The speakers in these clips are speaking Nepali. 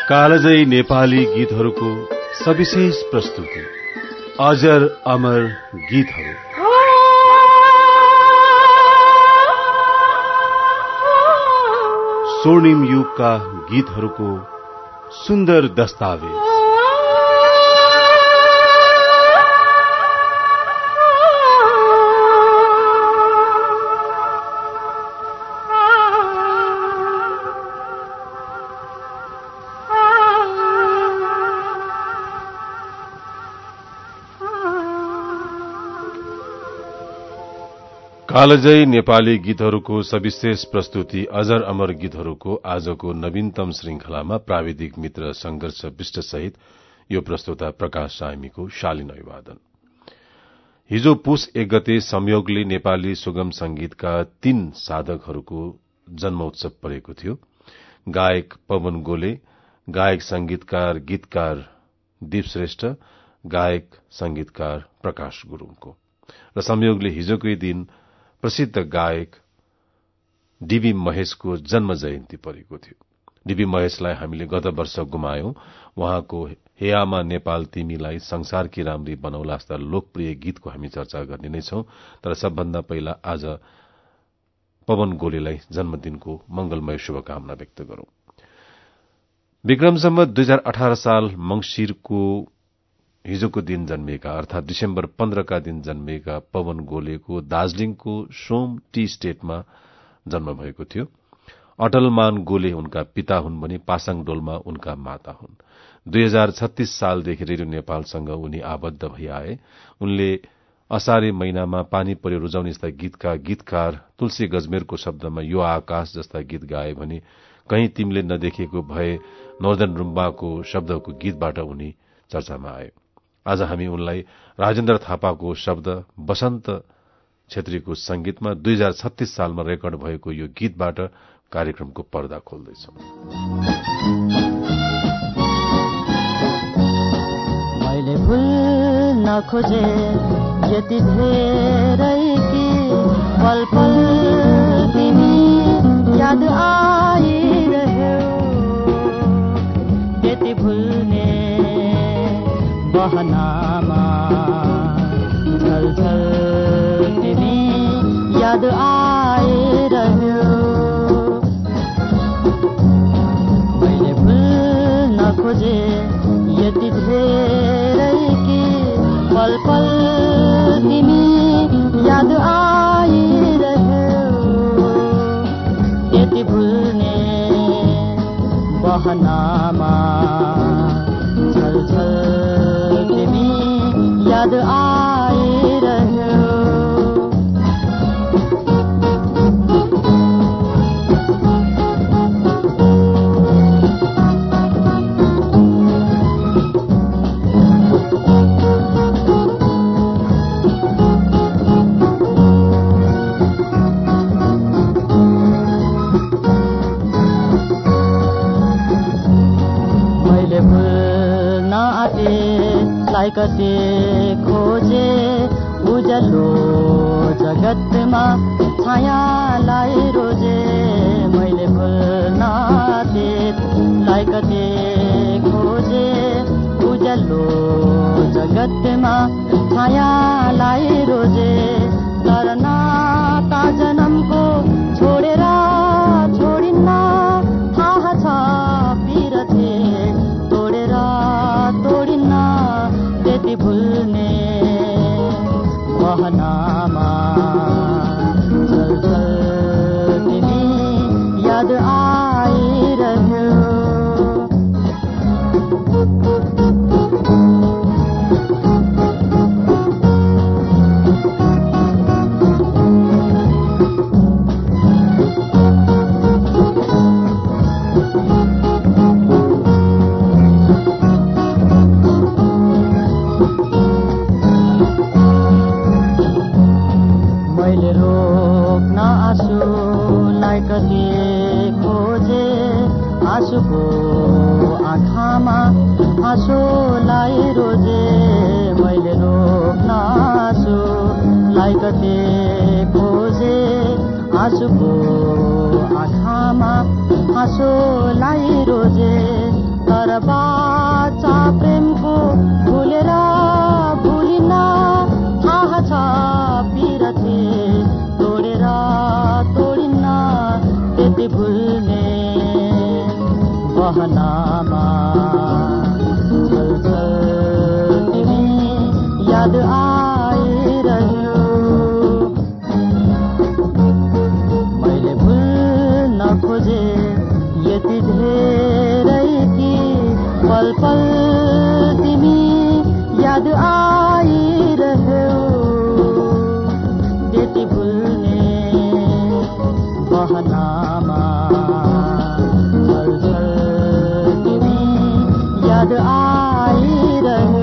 कालजयी नेपाली गीतहरूको सविशेष प्रस्तुति अजर अमर गीतहरू। स्वर्णिम युगका गीतहरूको सुन्दर दस्तावेज। कालजयी नेपाली गीतहरूको सविशेष प्रस्तुति अजर अमर गीतहरूको आजको नवीनतम श्रृंखलामा प्राविधिक मित्र संघर्ष विष्ट सहित यो प्रस्तुता प्रकाश सामीको शालीन अभिवादन। हिजो पुष 1 गते संयोगले नेपाली सुगम संगीतका 3 साधकहरूको जन्मोत्सव परेको थियो। गायक पवन गोले, गायक संगीतकार गीतकार दीप श्रेष्ठ, गायक संगीतकार प्रकाश गुरूङको र संयोगले हिजोकै दिन प्रसिद्ध गायक डीबी महेशको जन्म जयन्ती परेको थियो। डीबी महेशलाई हामीले गत वर्ष गुमायौं। उहाँको हे आमा नेपाल तिमीलाई, संसारकी राम्री बनौला जस्ता लोकप्रिय गीतको हामी चर्चा गर्ने नै छौं। तर सबभन्दा पहिला आज पवन गोलेलाई जन्मदिनको मंगलमय शुभकामना व्यक्त गरौं। विक्रम सम्वत 2018 साल मंगिरको हिजोको दिन जन्मिएका अर्थात डिसेम्बर 15 का दिन जन्मिएका पवन गोलेको दार्जीलिङको सोम टी स्टेटमा जन्म भएको थियो। अटलमान गोले उनका पिता हुन् भने पासाङ डोल्मा उनका माता हुन्। 2036 सालदेखि रेडियो नेपालसँग उनी आबद्ध भई आए। उनले असारे महिनामा पानी पर्यो रुजाउने जस्ता गीतका गीतकार तुलसी गजमेरको शब्दमा यो आकाश जस्ता गीत गाए भने कहीं तिमीले नदेखेको भए नर्दन रुम्बाको शब्दको गीतबाट उनी चर्चामा आए। आज हामी उनलाई राजेन्द्र थापाको शब्द, बसन्त छेत्रीको संगीतमा 2036 सालमा रेकर्ड भएको यो गीतबाट कार्यक्रमको पर्दा खोल्दैछौं। मैले भुल्न खोजे यति धेरै कि पल पल तिमी याद आइरह्यो, यति भुल्ने बहनामा छलछल तिमी याद आइरह्यो। मैले भुल्न खोजे यति धेरै कि पल पल तिमी याद आइरह्यो, यति भुल्ने बहनामा छलछल याद आइरह्यो। मैले भुल्न आँटेलाई कति खोजे उज्यालो जगतमा छायालाई रोजे। मैले भुल्न आँटेलाई कति खोजे उज्यालो जगतमा छायालाई रोजे। तर नाता जन्मको छोडेर छोडिन्न थाहा छ पिरथे तोडेर तोडिन्न, त्यति भुल्ने बहनामा छलछल तिमी याद आइरह्यो। आँसुको आँखामा आँसुलाई रोजे। मैले रोक्न आँसुलाई कति खोजे आँसुको आँखामा आँसुलाई रोजे। तर बाचा प्रेमको भुलेर भुलिन थाहा छ पिरथे तोडेर तोडिन्न त्यति भुल्ने बहनामा छलछल तिमी याद आइरह्यो मैले भुल्न खोजे यति धेरै कि पल पल तिमी याद आइरह्यो त्यति भुल्ने बहनामा छलछल तिमी याद आइरह्यो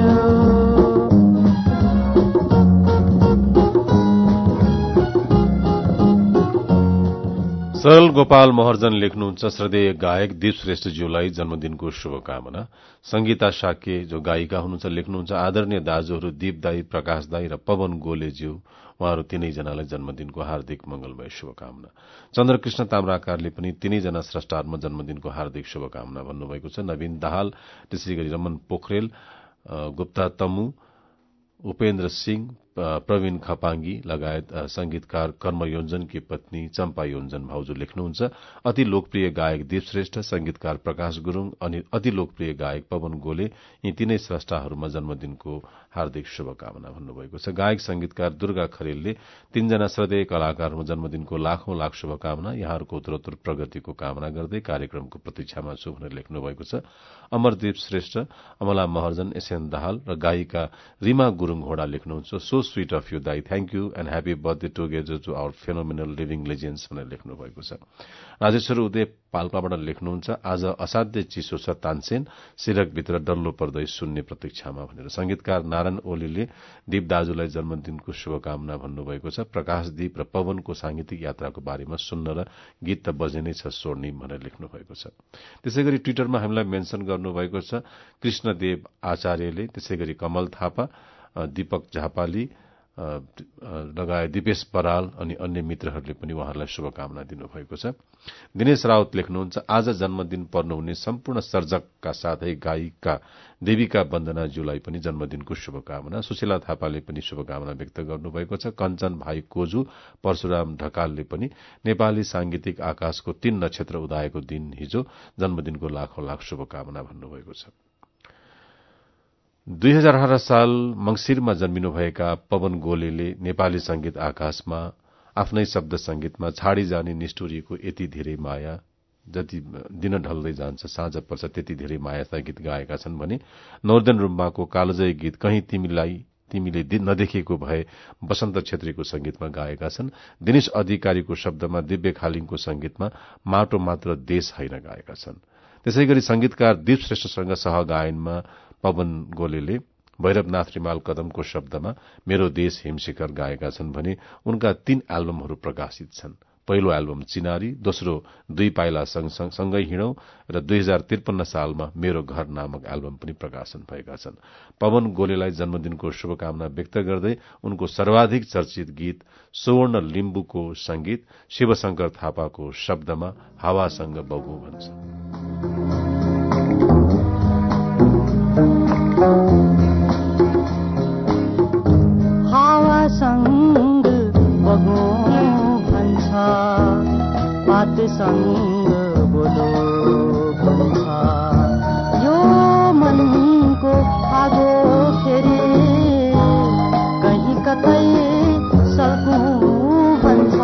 सरल गोपाल महर्जन लेख्नुहुन्छ श्रद्धेय गायक दीप श्रेष्ठज्यूलाई जन्मदिनको शुभकामना। संगीता साके जो गायिका हुनुहुन्छ लेख्नुहुन्छ आदरणीय दाजुहरू दीप दाई, प्रकाश दाई र पवन गोलेज्यू उहाँहरू तीनैजनालाई जन्मदिनको हार्दिक मंगलमय शुभकामना। चन्द्रकृष्ण ताम्राकारले पनि तीनैजना स्रष्टाहरूमा जन्मदिनको हार्दिक शुभकामना भन्नुभएको छ। नवीन दाहाल, त्यसै गरी रमन पोखरेल, गुप्ता तमु, उपेन्द्र सिंह, प्रवीण खपाङ्गी लगायत संगीतकार कर्म योन्जनकी पत्नी चम्पा योन्जन भाउजू लेख्नुहुन्छ अति लोकप्रिय गायक दीप श्रेष्ठ, संगीतकार प्रकाश गुरूङ अनि अति लोकप्रिय गायक पवन गोले यी तीनै स्रष्टाहरूमा जन्मदिनको हार्दिक शुभकामना भन्नुभएको छ। गायक संगीतकार दुर्गा खरेलले तीनजना श्रद्धेय कलाकारहरूमा जन्मदिनको लाखौं लाख शुभकामना, यहाँहरूको उत्तरोत्तर प्रगतिको कामना गर्दै कार्यक्रमको प्रतीक्षामा छु भनेर लेख्नुभएको छ। अमरदीप श्रेष्ठ, अमला महर्जन, एसएन दाहाल र गायिका रिमा गुरूङ घोडा लेख्नुहुन्छ सो स्वीट अफ यू दाई, thank you and happy birthday together to our phenomenal living legends भनेर लेख्नुभएको छ। राजेश्वर उदय पाल्पाबाट लेख्नुहुन्छ आज असाध्य चिसो छ तानसेन, सिरकभित्र डल्लो पर्दै सुन्ने प्रतीक्षामा भनेर। संगीतकार नारायण ओलीले दीप दाजुलाई जन्मदिनको शुभकामना भन्नुभएको छ। प्रकाश दीप र पवनको सांगीतिक यात्राको बारेमा सुन्न र गीत त बजे नै छ स्वर्णिम भनेर लेख्नुभएको छ। त्यसै गरी ट्विटरमा हामीलाई मेन्सन गर्नुभएको छ कृष्णदेव आचार्यले, त्यसै गरी कमल थापा, दीपक झापाली लगायत दिपेश बराल अनि अन्य मित्रहरूले पनि उहाँहरूलाई शुभकामना दिनुभएको छ। दिनेश राउत लेख्नुहुन्छ आज जन्मदिन पर्नुहुने सम्पूर्ण सर्जकका साथै गायिका देविका वन्दनाज्यूलाई पनि जन्मदिनको शुभकामना। सुशीला थापाले पनि शुभकामना व्यक्त गर्नुभएको छ। कञ्चन भाइ कोजु, परशुराम ढकालले पनि नेपाली सांगीतिक आकाशको 3 नक्षत्र उदाएको दिन हिजो जन्मदिनको लाखौं लाख शुभकामना भन्नुभएको छ। 2018 साल मंगिरमा जन्मिनुभएका पवन गोलेले नेपाली संगीत आकाशमा आफ्नै शब्द संगीतमा छाडी जाने निष्ठुरीको यति धेरै माया, जति दिन ढल्दै जान्छ साँझ पर्छ त्यति धेरै मायाका गीत गाएका छन् भने नोर्दन रुम्बाको कालजयी गीत कहीं तिमीले नदेखेको भए वसन्त छेत्रीको संगीतमा गाएका छन्। दिनेश अधिकारीको शब्दमा दिव्य खालिङको संगीतमा माटो मात्र देश हैन गाएका छन्। त्यसैगरी संगीतकार दीप श्रेष्ठसँग सहगायनमा पवन गोलेले भैरवनाथ रिमाल कदमको शब्दमा मेरो देश हिमशिखर गाएका छन् भने उनका 3 एल्बमहरू प्रकाशित छन्। पहिलो एल्बम चिनारी, दोस्रो 2 पाइला सँगै हिँडौं र 2053 सालमा मेरो घर नामक एल्बम पनि प्रकाशन भएका छन्। पवन गोलेलाई जन्मदिनको शुभकामना व्यक्त गर्दै उनको सर्वाधिक चर्चित गीत सुवर्ण लिम्बुको संगीत शिवशंकर थापाको शब्दमा हावासँग बगौं भन्छ। हावासँग बगौं भन्छ, पातसँग बोलो भन्छ, यो मनको आगो फेरि कहीँ कतै सल्कौं भन्छ,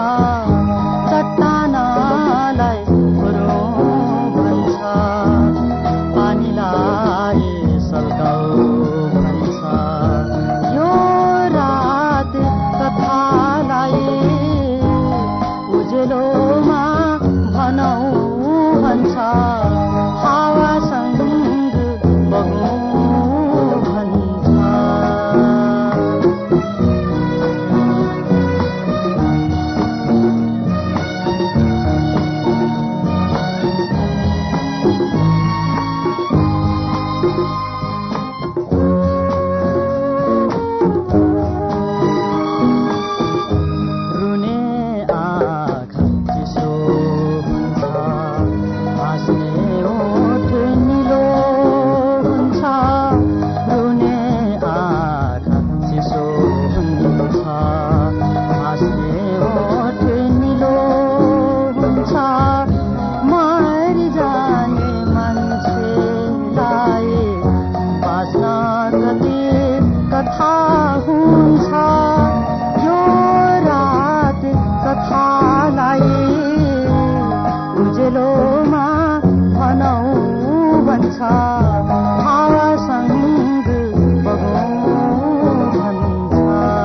चट्टानलाई खुरौं भन्छ, पानीलाई सल्काऊ भन्छ, यो रात कथालाई उजेलोमा भनौं हुन्छ यो रात कथालाई उजेलोमा भनौ भन्छ हावासँग बगौँ भन्छ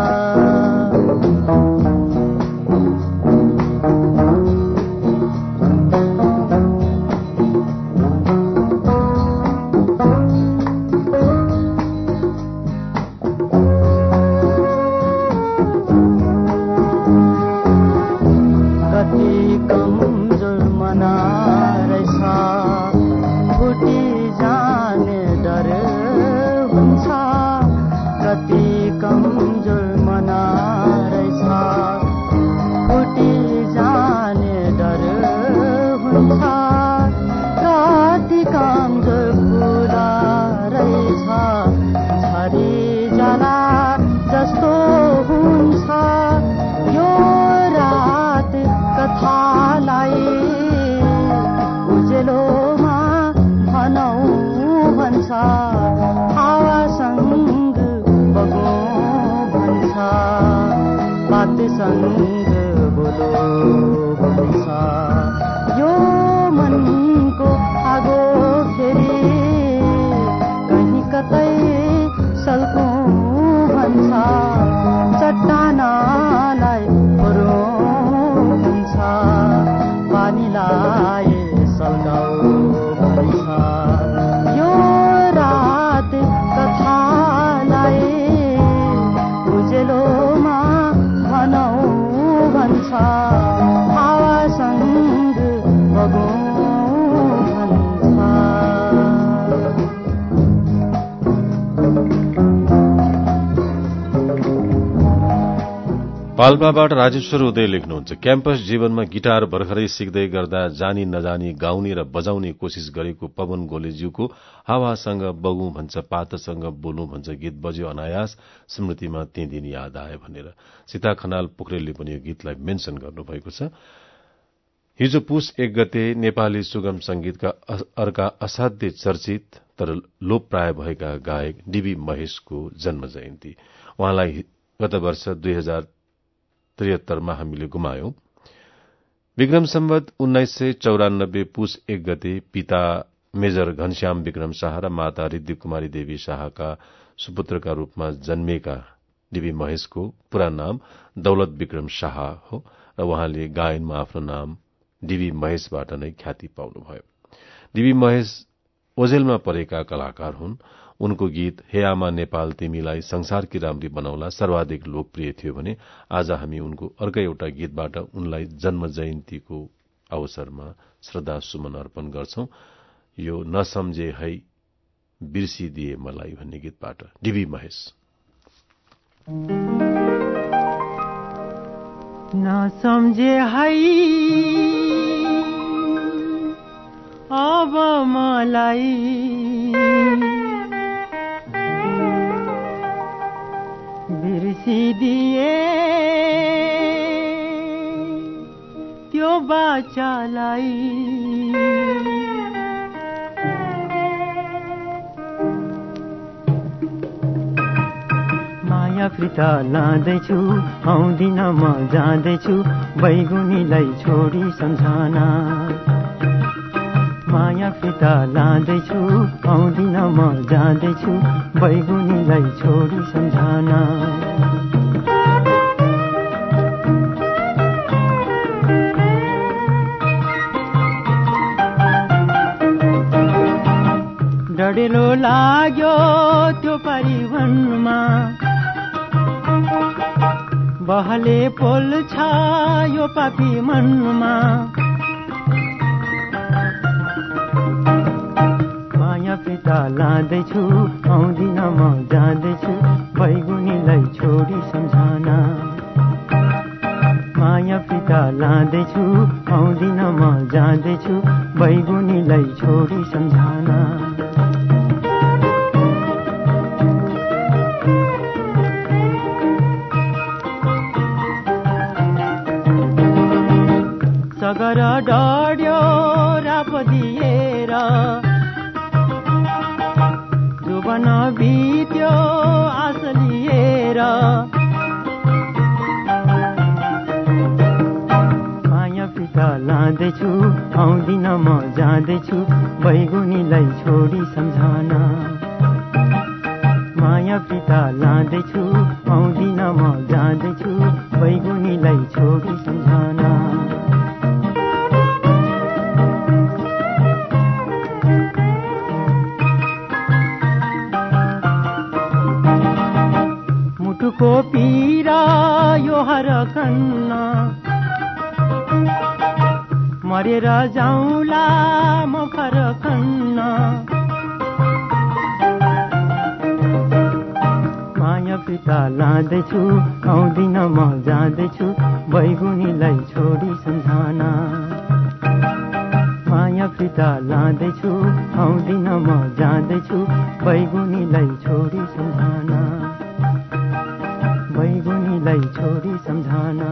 पाल्पाबाट राजेश्वर उदय लेख्नुहुन्छ क्याम्पस जीवनमा गिटार भर्खरै सिक्दै गर्दा जानी नजानी गाउने र बजाउने कोशिश गरेको पवन गोलेज्यूको हावासँग बगौं भन्छ पातसँग बोलौं भन्छ गीत बज्यो अनायास स्मृतिमा ती दिन याद आयो भनेर सीता खनाल पोखरेलले पनि यो गीतलाई मेन्सन गर्नुभएको छ। हिजो पुस 1 गते नेपाली सुगम संगीतका अर्का असाध्य चर्चित तर लोपप्राय भएका गायक डीबी महेशको जन्म जयन्ती। उहाँलाई गत वर्ष 2073 हामीले गुमायौं। विक्रम सम्वत 1994 पुस 1 गते पिता मेजर घनश्याम विक्रम शाह र माता रिद्धि कुमारी देवी शाहका सुपुत्रका रूपमा जन्मेका डीबी महेशको पूरा नाम दौलत विक्रम शाह हो र उहाँले गायनमा आफ्नो नाम डीबी महेशबाट नै ख्याति पाउनुभयो। डीबी महेश ओझेलमा परेका कलाकार हुन्। उनको गीत हे आमा नेपाल तिमीलाई संसारकी राम्री बनाउला सर्वाधिक लोकप्रिय थियो भने आज हामी उनको अर्कै एउटा गीतबाट उनलाई जन्म जयन्तीको अवसरमा श्रद्धा सुमन अर्पण गर्छौं। यो नसम्झे है बिर्सिदिए मलाई भन्ने गीतबाट डीबी महेश। नसम्झे है अब मलाई बिर्सिदिए त्यो बाचालाई माया फिर्ता लाँदैछु आउँदिन म जाँदैछु बैगुनीलाई छोडी सम्झना माया फिर्ता लाँदैछु आउँदिन म जाँदैछु बैगुनीलाई छोडी सम्झना डढेलो लाग्यो त्यो परिवनमा बहले पोल छ यो पापी मनमा माया फिर्ता लाँदैछु आउँदिन म जाँदैछु बैगुनीलाई छोडी सम्झना माया फिर्ता लाँदैछु आउँदिन म जाँदैछु बैगुनीलाई छोडी सम्झना सगर डढ्यो राप दिएर जुबन बित्यो आस लिएर लाँदैछु आउँदिन म जाँदैछु बैगुनीलाई छोडी सम्झना माया पिता लाँदैछु आउँदिन म जाँदैछु बैगुनीलाई छोडी सम्झना मुटुको पीरा यो हरकन्न मरेर जाउँला म फरकन्न माया पिता लाँदैछु आउँदिन म जाँदैछु बैगुनीलाई छोडी सम्झना माया पिता लाँदैछु आउँदिन म जाँदैछु बैगुनीलाई छोडी सम्झना बैगुनीलाई छोडी सम्झना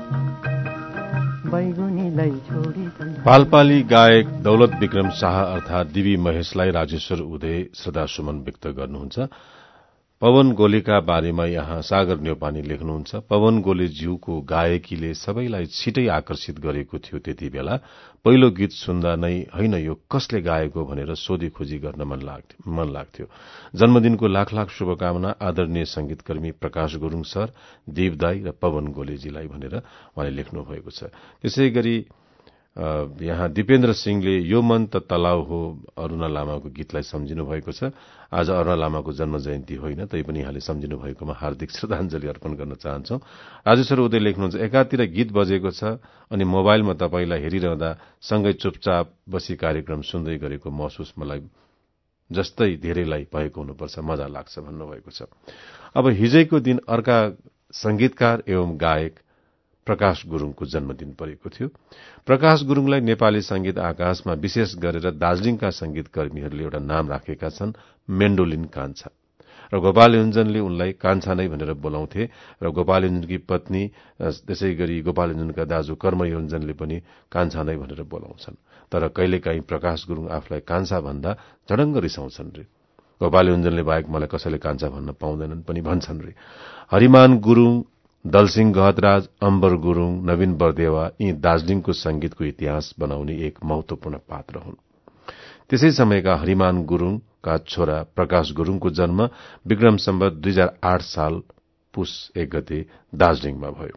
बैगुनीलाई छोडी सम्झना। पालपाली गायक दौलत विक्रम शाह अर्थात दिवी महेशलाई राजेश्वर उदय श्रद्धासुमन व्यक्त गर्नुहुन्छ। पवन गोलेका बारेमा यहाँ सागर न्यौपानी लेख्नुहुन्छ। पवन गोले ज्यूको गायकीले सबैलाई छिटै आकर्षित गरेको थियो। त्यति बेला पहिलो गीत सुन्दा नै होइन यो कसले गाएको भनेर सोधी खोजी गर्न मन लाग्थ्यो। जन्मदिनको लाख लाख शुभकामना आदरणीय संगीतकर्मी प्रकाश गुरूङ सर, देव दाई र पवन गोलेजीलाई भनेर उहाँले लेख्नु भएको छ। त्यसै गरी यहाँ दिपेन्द्र सिंहले यो मन त तलाउ हो अरूणा लामाको गीतलाई सम्झिनु भएको छ। आज अरूणा लामाको जन्म जयन्ती होइन, तैपनि यहाँले सम्झिनु भएकोमा हार्दिक श्रद्धाञ्जली अर्पण गर्न चाहन्छौ। राजेश्वर उदय लेख्नुहुन्छ, एकातिर गीत बजेको छ अनि मोबाइलमा तपाईलाई हेरिरहँदा सँगै चुपचाप बसी कार्यक्रम सुन्दै गरेको महसुस मलाई जस्तै धेरैलाई भएको हुनुपर्छ, मजा लाग्छ भन्नुभएको छ। अब हिजैको दिन अर्का संगीतकार एवं गायक प्रकाश गुरूङको जन्मदिन परेको थियो। प्रकाश गुरूङलाई नेपाली संगीत आकाशमा विशेष गरेर दार्जीलिङका संगीतकर्मीहरूले एउटा नाम राखेका छन्, मेन्डोलिन कान्छा। र गोपाल योन्जनले उनलाई कान्छा नै भनेर बोलाउँथे र गोपाल योन्जनकी पत्नी त्यसै गरी गोपाल योन्जनका दाजु कर्म योन्जनले पनि कान्छा नै भनेर बोलाउँछन्। तर कहिलेकाहीँ प्रकाश गुरूङ आफूलाई कान्छा भन्दा झडङ्ग रिसाउँछन् रे। गोपाल योन्जनले बाहेक मलाई कसैले कान्छा भन्न पाउँदैनन् पनि भन्छन् रे। हरिमान गुरूङ, दलसिंह गहतराज, अम्बर गुरूङ, नवीन बरदेवा यी दार्जीलिङको संगीतको इतिहास बनाउने एक महत्वपूर्ण पात्र हुन्। त्यसै समयका हरिमान गुरूङका छोरा प्रकाश गुरूङको जन्म विक्रम सम्वत 2008 साल पुस 1 गते दार्जीलिङमा भयो।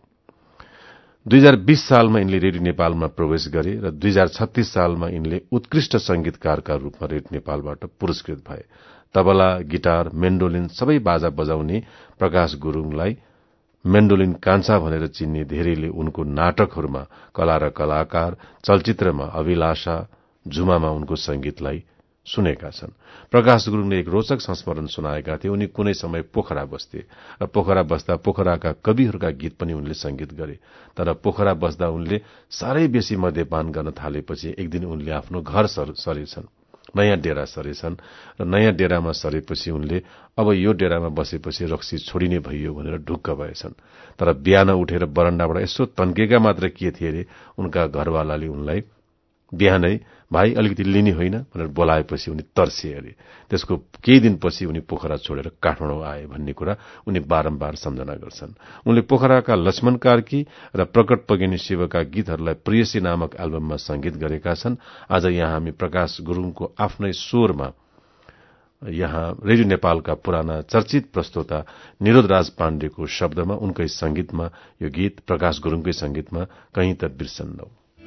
2020 सालमा यिनले रेडियो नेपालमा प्रवेश गरे र 2036 सालमा यिनले उत्कृष्ट संगीतकारका रूपमा रेडियो नेपालबाट पुरस्कृत भए। तबला, गिटार, मेन्डोलिन सबै बाजा बजाउने प्रकाश गुरूङलाई मेन्डोलिन कान्छा भनेर चिन्ने धेरैले उनको नाटकहरूमा कला र कलाकार, चलचित्रमा अभिलाषा, झुमामा उनको संगीतलाई सुनेका छन्। प्रकाश गुरूङले एक रोचक संस्मरण सुनाएका थिए। उनी कुनै समय पोखरा बस्थे र पोखरा बस्दा पोखराका कविहरूका गीत पनि उनले संगीत गरे। तर पोखरा बस्दा उनले साह्रै बेसी मद्यपान गर्न थालेपछि एक दिन उनले आफ्नो घर सरेछन्, नयाँ डेरा सरेछन् र नयाँ डेरामा सरेपछि उनले अब यो डेरामा बसेपछि रक्सी छोडिने भइयो भनेर ढुक्क भएछन्। तर बिहान उठेर बरण्डाबाट यसो तन्केका मात्र के थिए रे, उनका घरवालाले उनलाई बिहानै भाइ अलिकति लिने होइन भनेर बोलाएपछि उनी तर्सिए अरे। त्यसको केही दिनपछि उनी पोखरा छोडेर काठमाडौँ आए भन्ने कुरा उनी बारम्बार सम्झना गर्छन्। उनले पोखराका लक्ष्मण कार्की र प्रकट पगेनी शिवका गीतहरूलाई प्रेयसी नामक एल्बममा संगीत गरेका छन्। आज यहाँ हामी प्रकाश गुरूङको आफ्नै स्वरमा यहाँ रेडियो नेपालका पुराना चर्चित प्रस्तोता निरोध राज पाण्डेको शब्दमा उनकै संगीतमा यो गीत प्रकाश गुरूङकै संगीतमा कहीं त बिर्सन्नौ।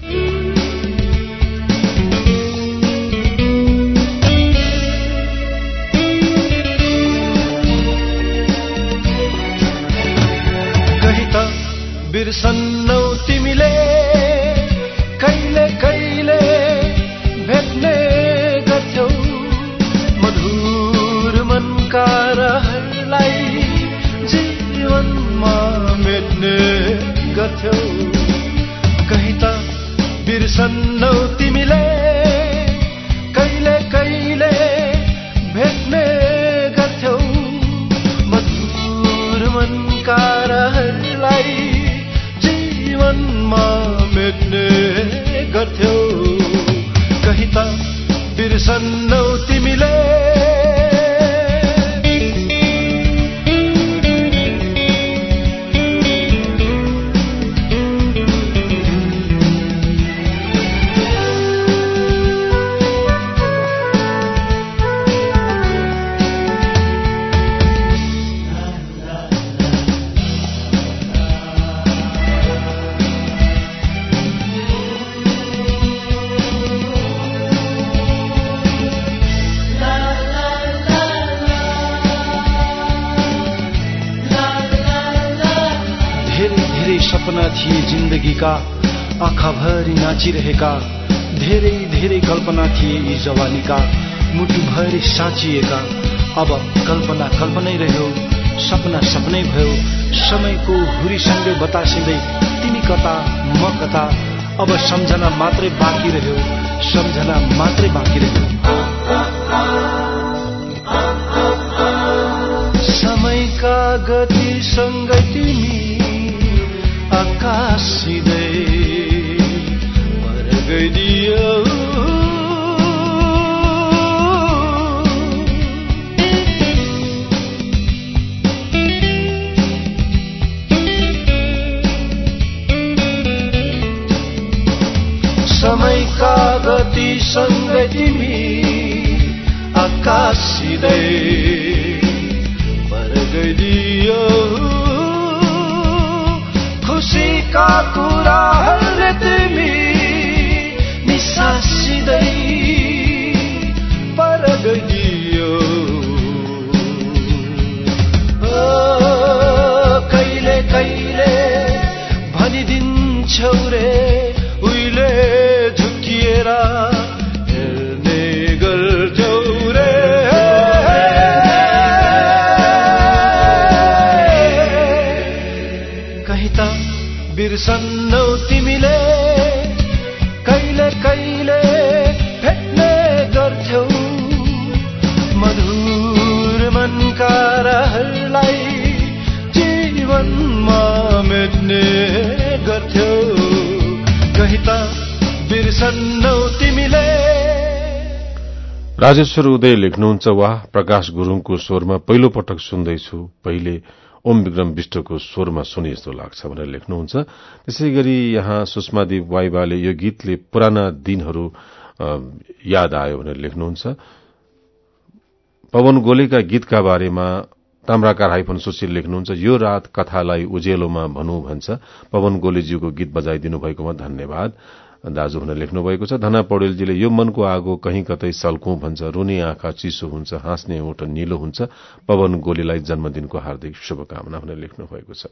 बिर्सन्नौ तिमीले कहिले कहिले भेट्ने गर्थ्यौ मधुर मनका रहरलाई जीवनमा मेट्ने गर्थ्यौ। कहीं त बिर्सन्नौ तिमीले कहिले कहिले भेट्ने गर्थ्यौ मधुर मनका रहरलाई जीवनमा मेट्ने गर्थ्यौ। कहीं त बिर्सन्नौ तिमीले सपना थिए जिन्दगीका, आँखाभरि नाचिरहेका, धेरै धेरै कल्पना थिए यी जवानीका, मुटुभरि साँचिएका। अब कल्पना कल्पनै रह्यो, सपना सपनै भयो। समयको हुरीसँगै बतासिँदै तिमी कता म कता, अब सम्झना मात्रै बाँकी रह्यो, सम्झना मात्रै बाँकी रह्यो। समयका गतिसँगै तिमी आकाशिँदै पर गइदियो। समयका गतिसँगै तिमी आकाशिँदै पर गइदियो। खुसीका कुराहरूले तिमी निसासिँदै पर गइदियो। कहिले कहिले भनिदिन्छौ रे उहिले झुकिएर हेर्ने गर्थ्यौ रे। कहीँ त बिर्सन्नौ तिमीले, कहिले कहिले भेट्ने गर्थ्यौ मधुर मनका रहरलाई, जीवनमा मेट्ने गर्थ्यौ। कहीँ त बिर्सन्नौ तिमीले। राजेश्वर उदय लेख्नुहुन्छ, वाह, प्रकाश गुरुङको स्वरमा पहिलो पटक सुन्दैछु, पहिले ओम विक्रम विष्टको स्वरमा सुने जस्तो लाग्छ भनेर लेख्नुहुन्छ। त्यसै गरी यहाँ सुषमादेव वाइबाले यो गीतले पुराना दिनहरू याद आयो भनेर लेख्नुहुन्छ। पवन गोलेका गीतका बारेमा ताम्राकार हाइफन सुशील लेख्नुहुन्छ, यो रात कथालाई उजेलोमा भनौं भन्छ, पवन गोलेज्यूको गीत बजाइदिनु भएकोमा धन्यवाद दाजु भनेर लेख्नु भएको छ। धना पौडेलजीले यो मनको आगो कहीँ कतै सल्कौं भन्छ, रुने आँखा चिसो हुन्छ, हाँस्ने ओठ निलो हुन्छ, पवन गोलेलाई जन्मदिनको हार्दिक शुभकामना भनेर लेख्नु भएको छ।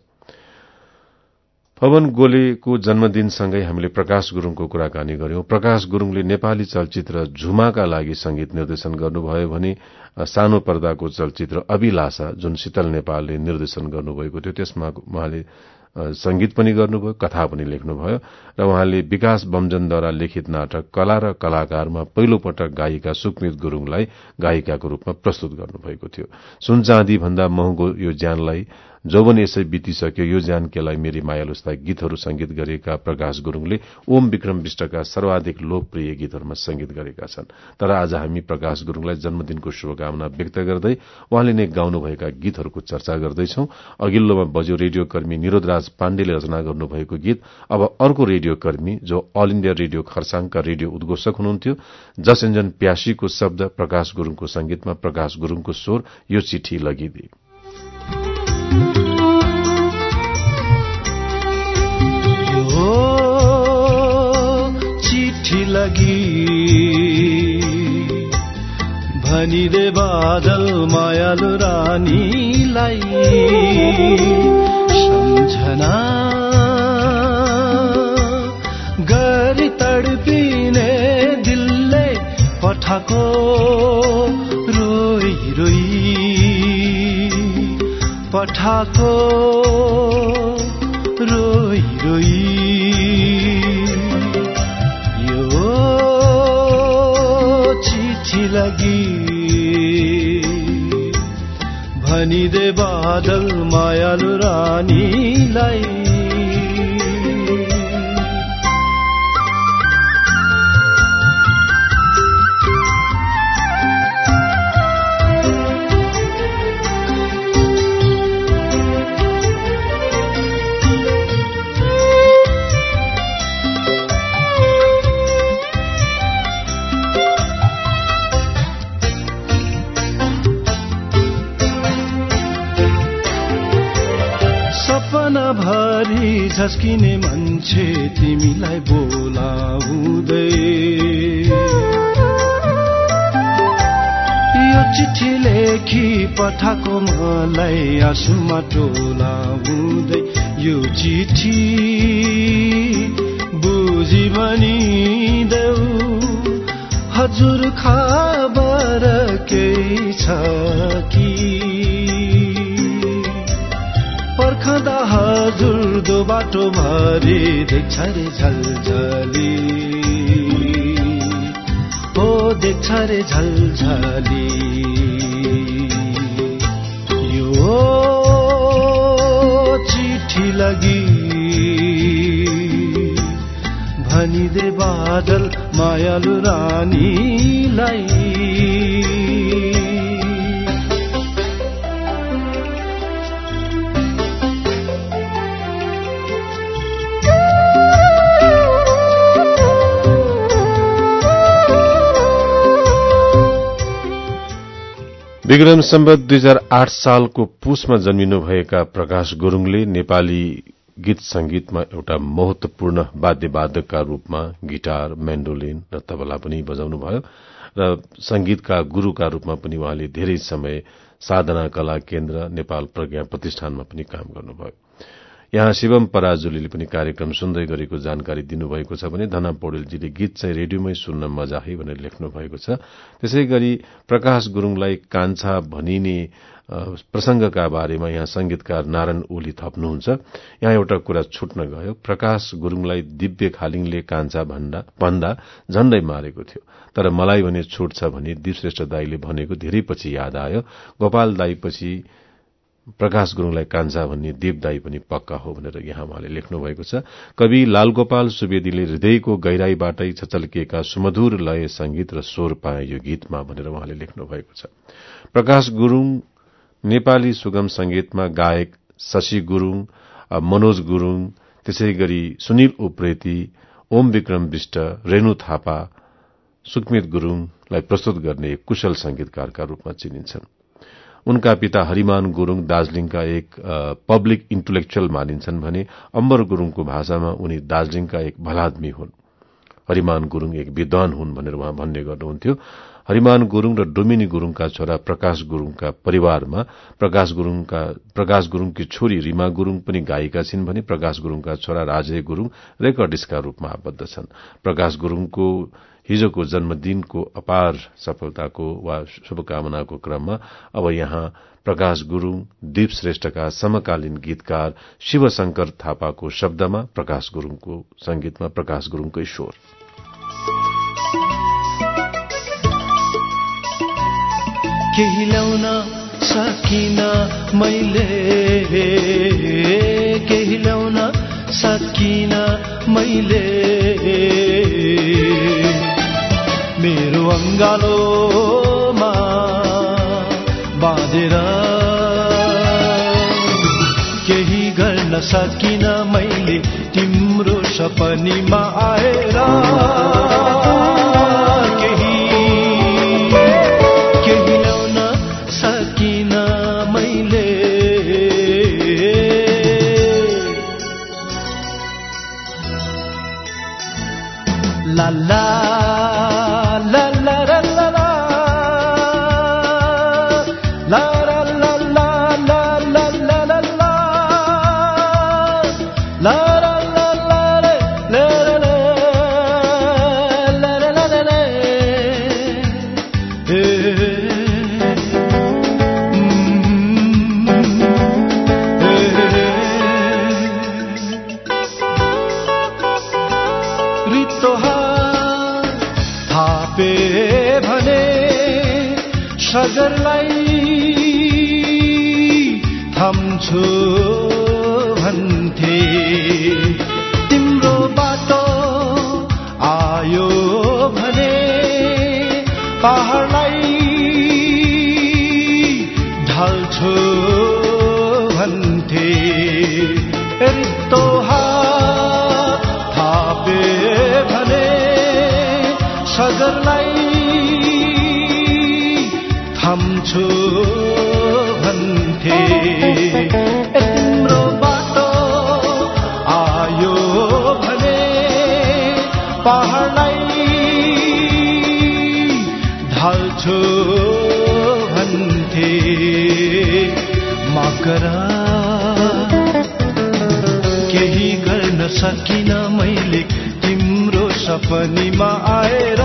पवन गोलेको जन्मदिनसँगै हामीले प्रकाश गुरुङको कुराकानी गर्यौं। प्रकाश गुरुङले नेपाली चलचित्र झुमाका लागि संगीत निर्देशन गर्नुभयो भने सानो पर्दाको चलचित्र अभिलाषा जुन शीतल नेपालले निर्देशन गर्नुभएको थियो त्यसमा उहाँले संगीत पनि गर्नुभयो, कथा पनि लेख्नुभयो र उहाँले विकास बमजनद्वारा लिखित नाटक कला र कलाकारमा पहिलो पटक गायिका सुकमित गुरुङलाई गायिकाको रूपमा प्रस्तुत गर्नुभएको थियो। सुन चाँदी भन्दा महँगो यो ज्यानलाई, जौवन यसै बितिसक्यो, यो ज्यान केलाई, मेरी मायालुस्ता गीतहरू संगीत गरेका प्रकाश गुरुङले ओम विक्रम विष्टका सर्वाधिक लोकप्रिय गीतहरूमा संगीत गरेका छन्। तर आज हामी प्रकाश गुरुङलाई जन्मदिनको शुभकामना व्यक्त गर्दै उहाँले नै गाउनुभएका गीतहरूको चर्चा गर्दैछौं। अघिल्लोमा बज्यो रेडियो कर्मी निरोधराज पाण्डेले रचना गर्नुभएको गीत। अब अर्को रेडियो कर्मी जो अल इण्डिया रेडियो खरसाङका रेडियो उद्घोषक हुनुहुन्थ्यो, जसञ्जन प्यासीको शब्द, प्रकाश गुरुङको संगीतमा प्रकाश गुरुङको स्वर, यो चिठी लगिदिए। चिठी लगी भनिदे बादल मायालु रानीलाई, सम्झना गरी तडपिने दिलले पठाको रोई रोई, पठाको रोई रोई। यो चिठी लगी भनिदे बादल मायालु रानीलाई, भरि झस्किने मान्छे तिमीलाई बोलाउँदै, यो चिठी लेखी पठाको मलाई आँसुमा टोलाउँदै, यो चिठी बुझी भनिदेऊ हजुर खबर केही छ कि पर्खदा हजुर दो बाटो भरि देख्छ रे झलझली हो देख्छ रे झलझली यो चिठी लगी भनिदे बादल मायालु रानीलाई विक्रम सम्वत 2008 सालको पुसमा जन्मिनुभएका प्रकाश गुरुङले नेपाली गीत संगीतमा एउटा महत्वपूर्ण वाद्यवादकका रूपमा गिटार, म्यान्डोलिन र तबला पनि बजाउनुभयो र संगीतका गुरूका रूपमा पनि उहाँले धेरै समय साधना कला केन्द्र नेपाल प्रज्ञा प्रतिष्ठानमा पनि काम गर्नुभयो। यहाँ शिवम पराजुलीले पनि कार्यक्रम सुन्दै गरेको जानकारी दिनुभएको छ भने धना पौडेलजीले गीत चाहिँ रेडियोमै सुन्न मजा है भनेर लेख्नु भएको छ। त्यसैगरी प्रकाश गुरुङलाई कान्छा भनिने प्रसंगका बारेमा यहाँ संगीतकार नारायण ओली थप्नुहुन्छ। यहाँ एउटा कुरा छुट्न गयो, प्रकाश गुरुङलाई दिव्य खालिङले कान्छा भन्दा झण्डै मारेको थियो, तर मलाई भने छुट छ भने दीपश्रेष्ठ दाईले भनेको धेरै पछि याद आयो। गोपाल दाई पछि प्रकाश गुरुङलाई कान्छा भन्ने देव दाई पनि पक्का हो भनेर यहाँ उहाँले लेख्नु भएको छ। कवि लालगोपाल सुवेदीले हृदयको गहिराईबाटै छचल्किएका सुमधुर लय संगीत र स्वर पाए यो गीतमा भनेर उहाँले लेख्नु भएको छ। प्रकाश गुरुङ नेपाली सुगम संगीतमा गायक शशि गुरुङ, मनोज गुरुङ, त्यसैगरी सुनिल उप्रेती, ओम विक्रम विष्ट, रेणु थापा, सुकमित गुरुङलाई प्रस्तुत गर्ने कुशल संगीतकारका रूपमा चिनिन्छन्। उनका पिता हरिमान गुरुङ दार्जीलिङका एक पब्लिक इन्टेलेक्चुअल मानिन्छन् भने अम्बर गुरुङको भाषामा उनी दार्जीलिङका एक भलादमी हुन्। हरिमान गुरुङ एक विद्वान हुन् भनेर उहाँ भन्ने गर्नुहुन्थ्यो। हरिमान गुरुङ र डोमिनी गुरुङका छोरा प्रकाश गुरुङका परिवारमा प्रकाश गुरुङकी छोरी रिमा गुरुङ पनि गायिका छिन् भने प्रकाश गुरुङका छोरा राजय गुरुङ रेकर्डिस्टका रूपमा आबद्ध छन्। प्रकाश गुरुङको हिजोको जन्मदिनको अपार सफलताको वा शुभकामनाको क्रममा अब यहाँ प्रकाश गुरुङ, दीप श्रेष्ठका समकालीन गीतकार शिवशंकर थापाको शब्दमा प्रकाश गुरुङको संगीतमा प्रकाश गुरुङकै स्वर। केही ल्याउन सकिन मैले, केही ल्याउन सकिन मैले, मेरो अंगालोमा बाँधेर केही गर्न सकिन मैले, तिम्रो सपनीमा आएर केही ल्याउन सकिन मैले। ला ला सगरलाई थम्छु भन्थे, तिम्रो बाटो आयो भने पहाडलाई ढल्छु भन्थे, रित्तो हात थापे भने सगरलाई थम्छु भन्थे, तिम्रो बाटो आयो भने पहाडलाई ढल्छु भन्थे। माकरा सकिन मैले तिम्रो सपनीमा आएर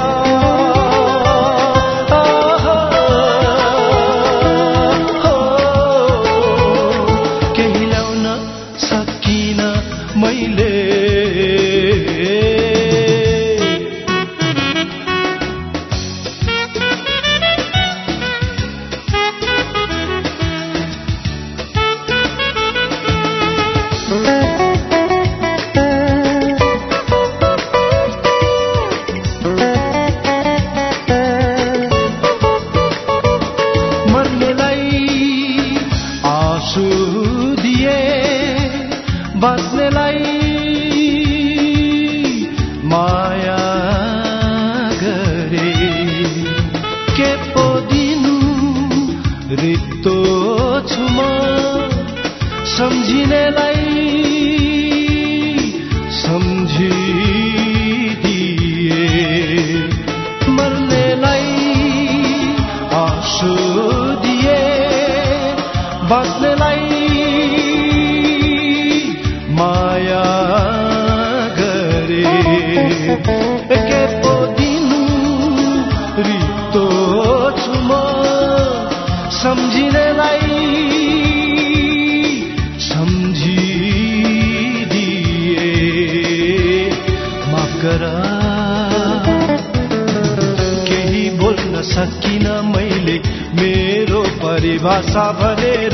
केही ल्याउन सकिन मैले सकिन मैले मेरो परिभाषा भनेर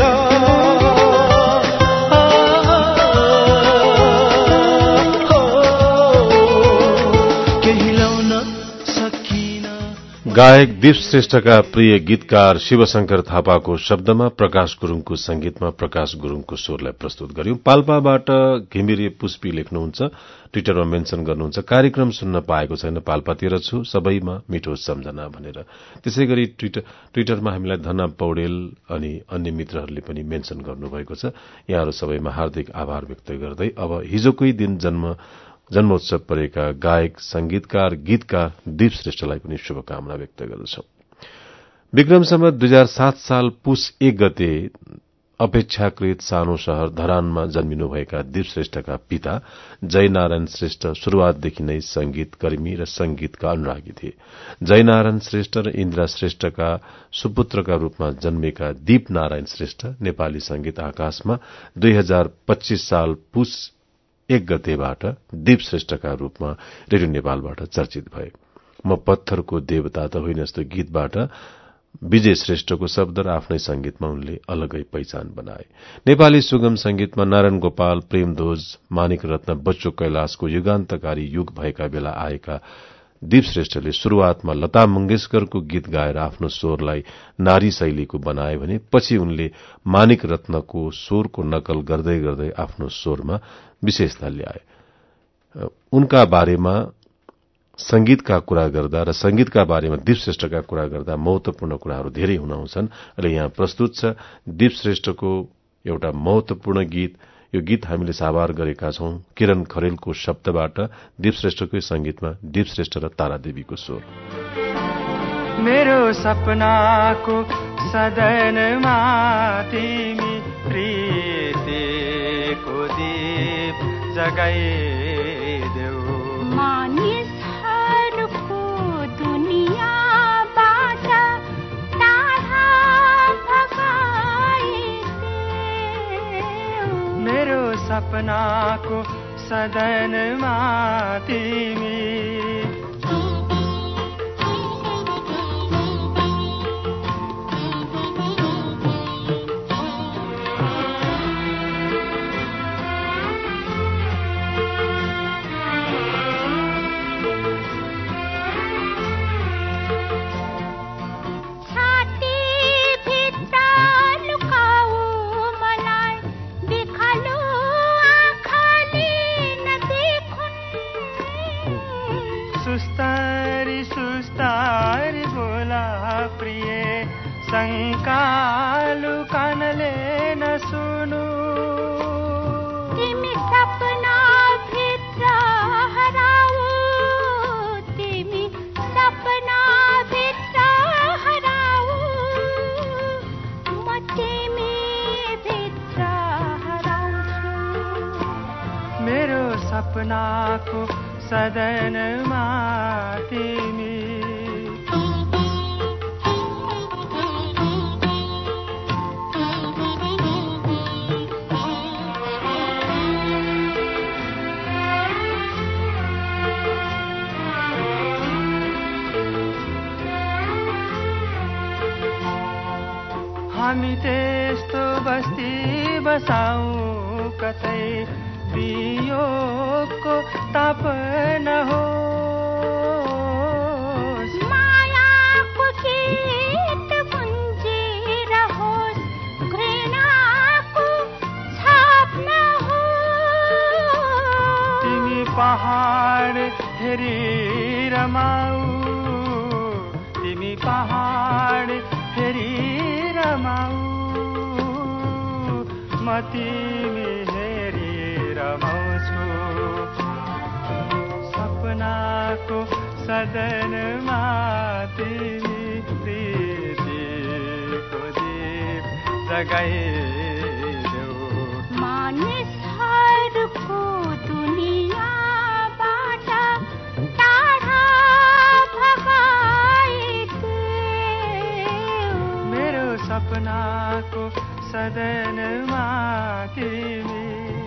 केही ल्याउन सकिन। गायक दीप श्रेष्ठका प्रिय गीतकार शिवशंकर थापाको शब्दमा प्रकाश गुरुङको संगीतमा प्रकाश गुरुङको स्वरलाई प्रस्तुत गर्यौं। पाल्पाबाट घिमिरे पुष्पी लेख्नुहुन्छ, ट्विटरमा मेन्सन गर्नुहुन्छ, कार्यक्रम सुन्न पाएको छैन, पाल्पातिर छु, सबैमा मिठो सम्झना भनेर। त्यसैगरी ट्विटरमा हामीलाई धना पौडेल अनि अन्य मित्रहरूले पनि मेन्सन गर्नुभएको छ। यहाँहरू सबैमा हार्दिक आभार व्यक्त गर्दै अब हिजोकै दिन जन्मोत्सव परेका गायक, संगीतकार, गीतकार दीप श्रेष्ठलाई पनि शुभकामना व्यक्त गर्दछौं। विक्रम सम्वत 2007 साल पुस 1 गते अपेक्षाकृत सानो शहर धरानमा जन्मिनुभएका दीप श्रेष्ठका पिता जयनारायण श्रेष्ठ शुरूआतदेखि नै संगीतकर्मी र संगीतका अनुरागी थिए। जयनारायण श्रेष्ठ र इन्द्रा श्रेष्ठका सुपुत्रका रूपमा जन्मेका दीप नारायण श्रेष्ठ नेपाली संगीत आकाशमा 2025 साल पुस 1 गतेबाट दीप श्रेष्ठका रूपमा रेडियो नेपालबाट चर्चित भए। म पत्थरको देवता त होइन जस्तो गीतबाट विजय श्रेष्ठको शब्द र आफ्नै संगीतमा उनले अलगै पहिचान बनाए। नेपाली सुगम संगीतमा नारायण गोपाल, प्रेमध्वज, मानिक रत्न, बच्चु कैलाशको युगान्तकारी युग भएका बेला आएका दीप श्रेष्ठले शुरूआतमा लता मंगेशकरको गीत गाएर आफ्नो स्वरलाई नारी शैलीको बनाए भने पछि उनले मानिक रत्नको स्वरको नकल गर्दै गर्दै आफ्नो स्वरमा विशेषता ल्याए। उनका बारेमा संगीतका कुरा गर्दा र संगीतका बारेमा दीप श्रेष्ठका कुरा गर्दा महत्वपूर्ण कुराहरू धेरै हुन्छन् र यहाँ प्रस्तुत छ दीप श्रेष्ठको एउटा महत्वपूर्ण गीत। यो गीत हामीले साभार गरेका छौं किरण खरेलको शब्दबाट, दीप श्रेष्ठकै संगीतमा दीप श्रेष्ठ र तारादेवीको स्वर। मेरो सपनाको सदनमा तिमी प्रीतिको दीप जगाइदेऊ, मानिसहरूको दुनियाँबाट टाढा भगाइदेऊ। मेरो सपनाको सदनमा तिमी सपनाको सदनमा तिमी हामी त्यस्तो बस्ती बसाउँ कतै वियोगको ताप नहोस् मायाको गीत गुन्जिरहोस् घृणाको छाप नहोस् तिमी पहाड हेरी रमाऊ तिमी पहाड हेरी रमाऊ म तिमी हेरी रमाउँछु सपनाको सदनमा तिमी प्रीतिको दीप जगाइदेऊ मानिसहरूको दुनियाँबाट टाढा भगाइदेऊ मेरो सपनाको सदनमा तिमी।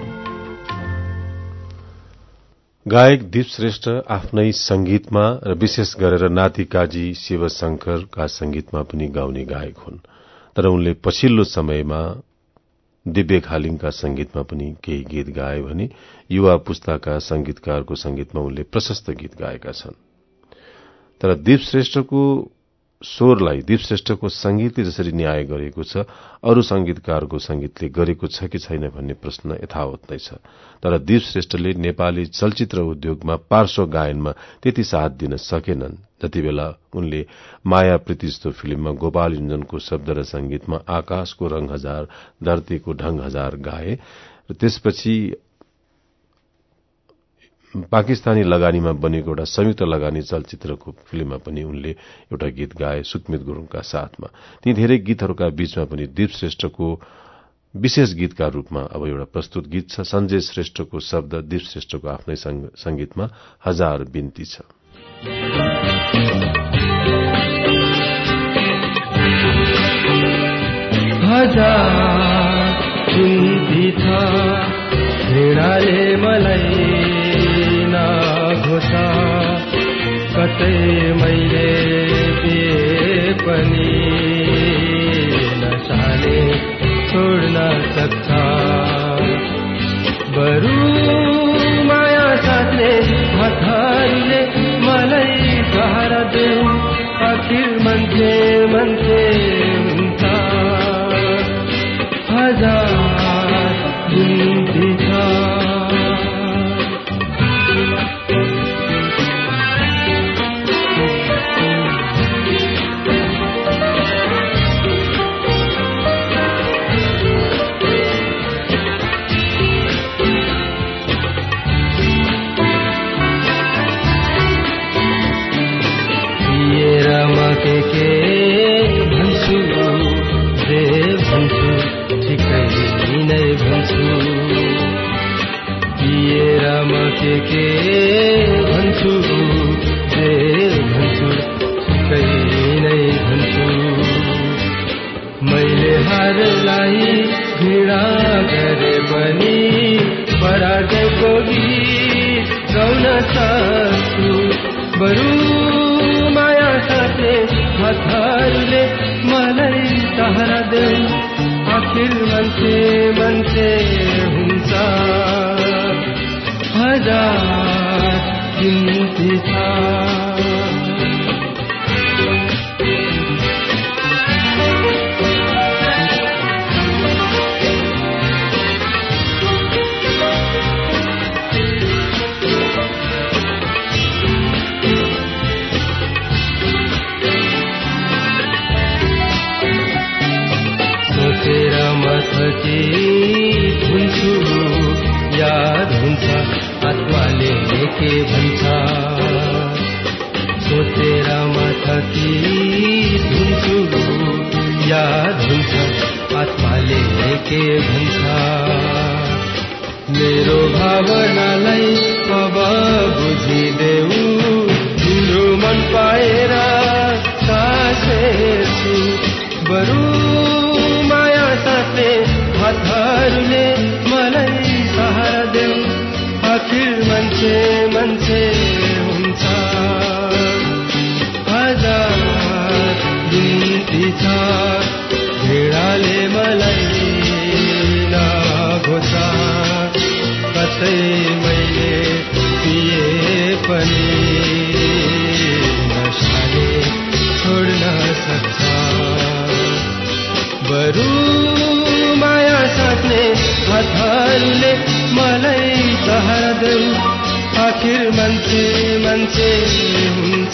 गायक दीप श्रेष्ठ आफ्नै संगीतमा र विशेष गरेर नाति काजी शिवशंकरका संगीतमा पनि गाउने गायक हुन्। तर उनले पछिल्लो समयमा दिव्य खालिङका संगीतमा पनि केही गीत गाए भने युवा पुस्ताका संगीतकारको संगीतमा उनले प्रशस्त गीत गाएका छन्। तर दीप श्रेष्ठको स्वरलाई दीप श्रेष्ठको संगीतले जसरी न्याय गरेको छ अरू संगीतकारको संगीतले गरेको छ कि छैन भन्ने प्रश्न यथावत नै छ। तर दीप श्रेष्ठले नेपाली चलचित्र उद्योगमा पार्श्व गायनमा त्यति साथ दिन सकेनन् जति बेला उनले माया प्रीति जस्तो फिल्ममा गोपाल युञ्जनको शब्द र संगीतमा आकाशको रंग हजार धरतीको ढंग हजार गाए र त्यसपछि पाकिस्तानी लगानीमा बनेको एउटा संयुक्त लगानी चलचित्रको फिल्ममा पनि उनले एउटा गीत गाए सुकमित गुरुङका साथमा। ती धेरै गीतहरूका बीचमा पनि दीप श्रेष्ठको विशेष गीतका रूपमा अब एउटा प्रस्तुत गीत छ। सञ्जय श्रेष्ठको शब्द दीप श्रेष्ठको आफ्नै संगीतमा हजार बिन्ती छ। हजार बिन्ती छ घृणाले मलाई घोषा कतै मैले दिए पनि नसाले छोड्न सक्छ बरु माया साथले हातहरूले मलाई सहारा देऊ आखिर मान्छे मान्छे हुन्छ हजार बिन्ती छ। के भन्छु जे भन्छु ठिकै नै भन्छु पिएर म के भन्छु जे भन्छु ठिकै नै भन्छु मैले हारलाई घृणा गरे पनि पराजयको गीत गाउन सक्छु बरु माया साथले हातहरूले मलाई सहारा देऊ आखिर मान्छे मान्छे हुन्छ हजार बिन्ती छ। हुन्छु याद हुन्छ आत्माले के भन्छ सोचेर म थकित हुन्छु याद हुन्छ आत्माले के भन्छ मेरो भावनालाई अब बुझिदेऊ, तिम्रो मन पाएर सासेछु, बरु माया साथले हातहरूले मलाई सहारा देऊ, आखिर मान्छे मान्छे हुन्छ। हजार बिन्ती छ भेडाले मलाई नघोचा, कतै मैले पिए पनि नशाले छोड्न सक्छ, बरु माया साथले हातहरूले मलाई सहारा देऊ, आखिर मान्छे मान्छे हुन्छ।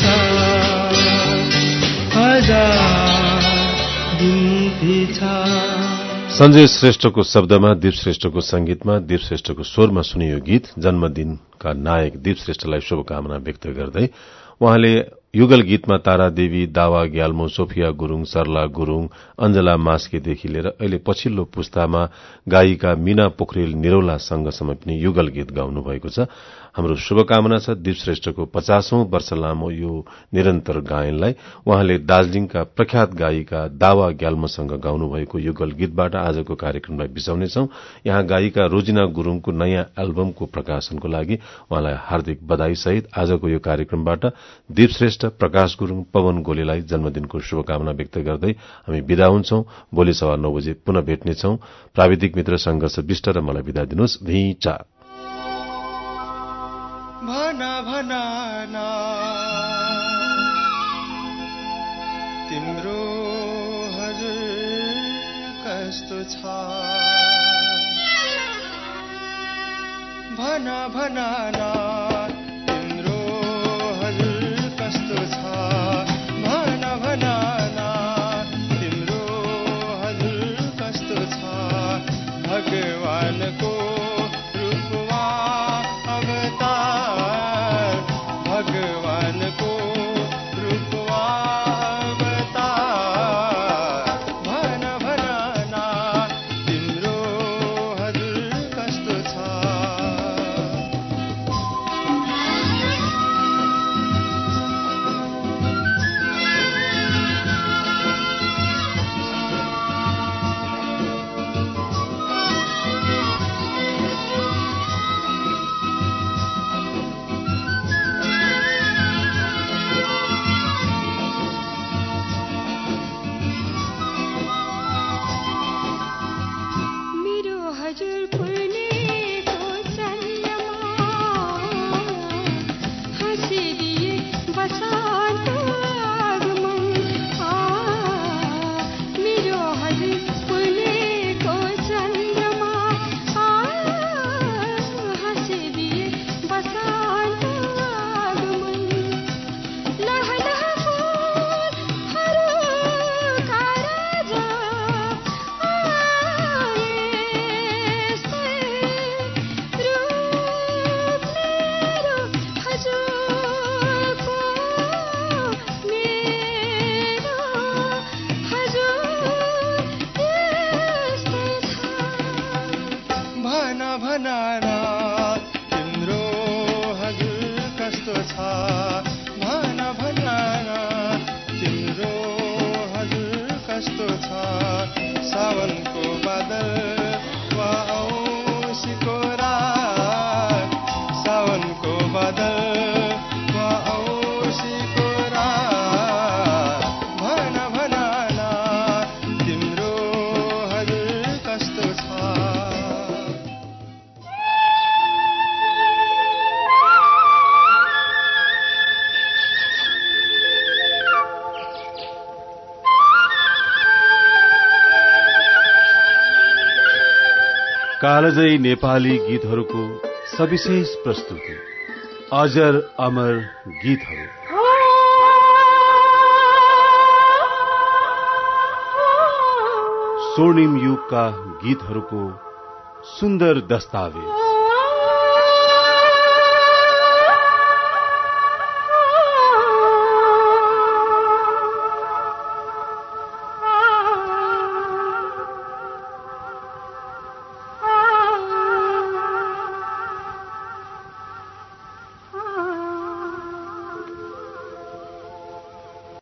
हजार बिन्ती छ। सञ्जय श्रेष्ठको शब्दमा, दीप श्रेष्ठको संगीतमा, दीप श्रेष्ठको स्वरमा सुनियो गीत। जन्मदिनका नायक दीप श्रेष्ठलाई शुभकामना व्यक्त गर्दै उहाँले युगल गीतमा तारा देवी, दावा ग्याल्मो, सोफिया गुरूङ, सरला गुरूङ, अञ्जला मास्केदेखि लिएर अहिले पछिल्लो पुस्तामा गायिका मीना पोखरेल निरौलासँगसम्म पनि युगल गीत गाउनु भएको छ। हाम्रो शुभकामना छ दीप श्रेष्ठको 50औं वर्ष लामो यो निरन्तर गायनलाई। उहाँले दार्जीलिङका प्रख्यात गायिका दावा ग्याल्मोसँग गाउनुभएको युगल गीतबाट आजको कार्यक्रमलाई बिसाउनेछौं। यहाँ गायिका रोजिना गुरूङको नयाँ एल्बमको प्रकाशनको लागि उहाँलाई हार्दिक बधाई सहित आजको यो कार्यक्रमबाट दीप श्रेष्ठ, प्रकाश गुरूङ, पवन गोलेलाई जन्मदिनको शुभकामना व्यक्त गर्दै हामी विदा हुन्छौं। भोलि 9:15 बजे पुनः भेट्नेछौं। प्राविधिक मित्र संघर्ष विष्ट र मलाई विदा दिनुहोस्। भिचा भना भना ना तिम्रो हजुर कस्तो छ, भना भना ना तिम्रो हजुर कस्तो छ, भना भना ना तिम्रो हजुर कस्तो छ, भगवानको रूपमा अवतार, भगवानको रूपमा अवतार, भन भन ना तिम्रो हजुर कस्तो छ। सावनको बादल वा औँसीको रात, सावनको बादल वा औँसीको रात, भन भन ना तिम्रो हजुर कस्तो छ। कालजयी नेपाली गीतहरूको सविशेष प्रस्तुति अजर अमर गीतहरू। स्वर्णिम युगका गीतहरूको सुन्दर दस्तावेज।